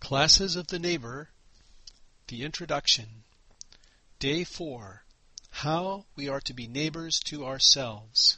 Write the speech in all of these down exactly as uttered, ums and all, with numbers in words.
Classes of the Neighbor, the Introduction. Day four. How we are to be neighbors to ourselves.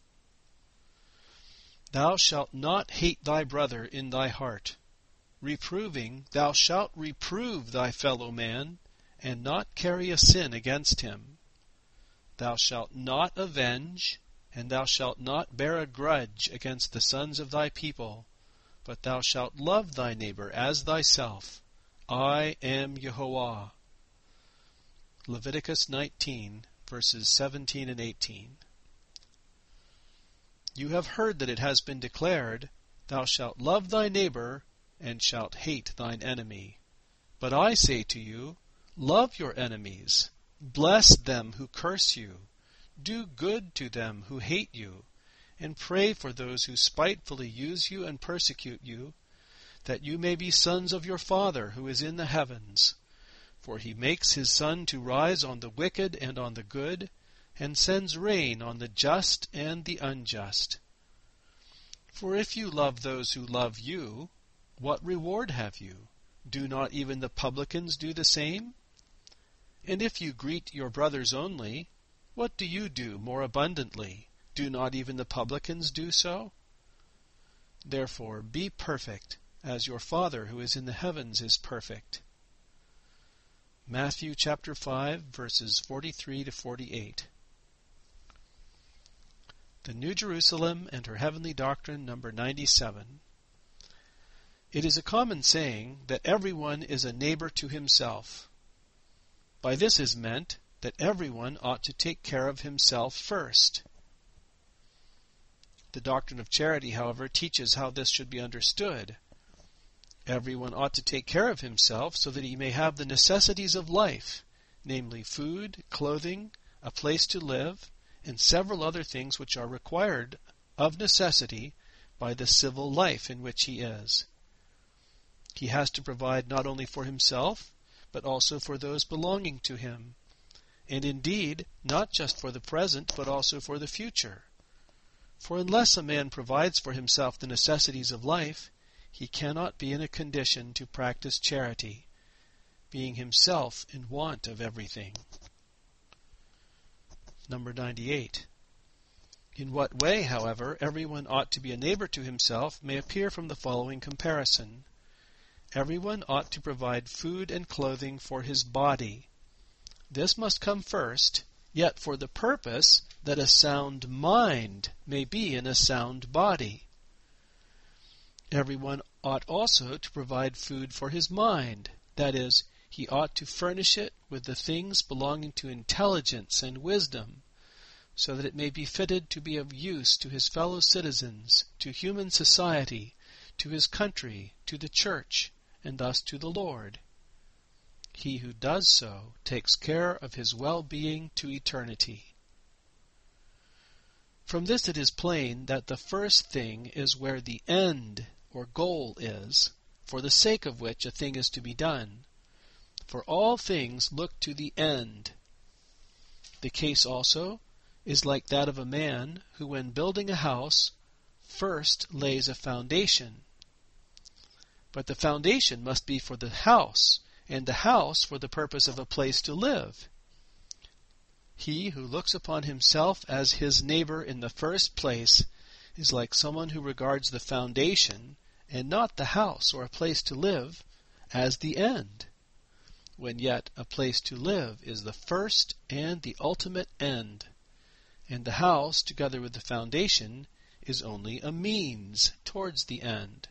Thou shalt not hate thy brother in thy heart. Reproving, thou shalt reprove thy fellow man, and not carry a sin against him. Thou shalt not avenge, and thou shalt not bear a grudge against the sons of thy people, but thou shalt love thy neighbor as thyself. I am Yehovah. Leviticus nineteen, verses seventeen and eighteen. You have heard that it has been declared, Thou shalt love thy neighbor, and shalt hate thine enemy. But I say to you, love your enemies, bless them who curse you, do good to them who hate you, and pray for those who spitefully use you and persecute you, that you may be sons of your Father who is in the heavens. For he makes his sun to rise on the wicked and on the good, and sends rain on the just and the unjust. For if you love those who love you, what reward have you? Do not even the publicans do the same? And if you greet your brothers only, what do you do more abundantly? Do not even the publicans do so? Therefore be perfect, as your Father who is in the heavens is perfect. Matthew chapter five, verses forty-three to forty-eight. The New Jerusalem and her Heavenly Doctrine, number ninety-seven. It is a common saying that everyone is a neighbor to himself. By this is meant that everyone ought to take care of himself first. The doctrine of charity, however, teaches how this should be understood. Everyone ought to take care of himself so that he may have the necessities of life, namely food, clothing, a place to live, and several other things which are required of necessity by the civil life in which he is. He has to provide not only for himself, but also for those belonging to him, and indeed not just for the present, but also for the future. For unless a man provides for himself the necessities of life, he cannot be in a condition to practice charity, being himself in want of everything. Number ninety-eight. In what way, however, everyone ought to be a neighbor to himself may appear from the following comparison. Everyone ought to provide food and clothing for his body. This must come first, yet for the purpose that a sound mind may be in a sound body. Everyone ought also to provide food for his mind, that is, he ought to furnish it with the things belonging to intelligence and wisdom, so that it may be fitted to be of use to his fellow citizens, to human society, to his country, to the church, and thus to the Lord. He who does so takes care of his well-being to eternity. From this it is plain that the first thing is where the end or goal is, for the sake of which a thing is to be done. For all things look to the end. The case also is like that of a man who, when building a house, first lays a foundation. But the foundation must be for the house, and the house for the purpose of a place to live. He who looks upon himself as his neighbor in the first place is like someone who regards the foundation, and not the house or a place to live, as the end, when yet a place to live is the first and the ultimate end, and the house, together with the foundation, is only a means towards the end.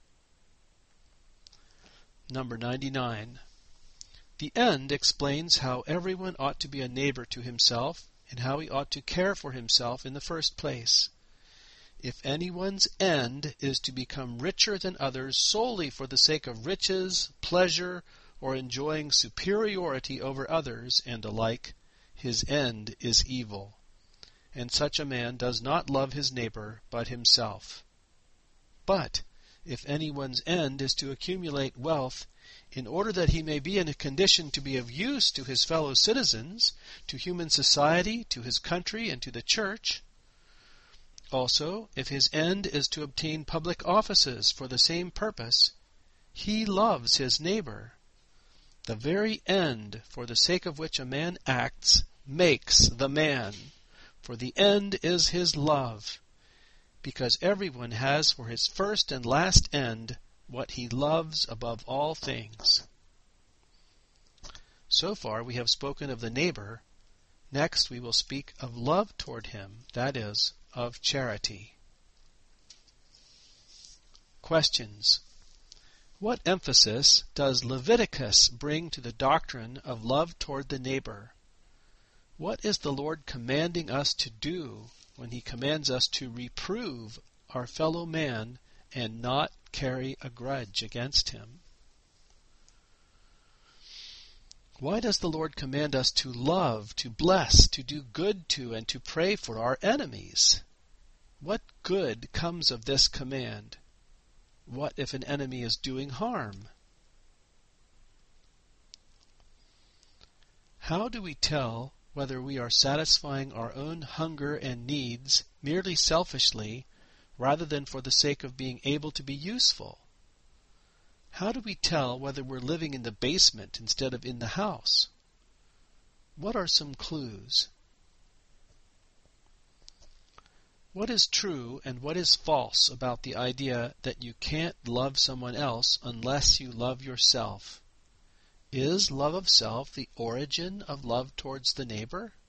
Number ninety-nine. The end explains how everyone ought to be a neighbor to himself, and how he ought to care for himself in the first place. If anyone's end is to become richer than others solely for the sake of riches, pleasure, or enjoying superiority over others, and the like, his end is evil, and such a man does not love his neighbor but himself. But if anyone's end is to accumulate wealth in order that he may be in a condition to be of use to his fellow citizens, to human society, to his country, and to the church, also, if his end is to obtain public offices for the same purpose, He loves his neighbor. The very end for the sake of which a man acts makes the man, for the end is his love, because everyone has for his first and last end what he loves above all things. So far we have spoken of the neighbor. Next we will speak of love toward him, that is, of charity. Questions. What emphasis does Leviticus bring to the doctrine of love toward the neighbor? What is the Lord commanding us to do when He commands us to reprove our fellow man and not carry a grudge against him? Why does the Lord command us to love, to bless, to do good to, and to pray for our enemies? What good comes of this command? What if an enemy is doing harm? How do we tell whether we are satisfying our own hunger and needs merely selfishly rather than for the sake of being able to be useful? How do we tell whether we're living in the basement instead of in the house? What are some clues? What is true and what is false about the idea that you can't love someone else unless you love yourself? Is love of self the origin of love towards the neighbor?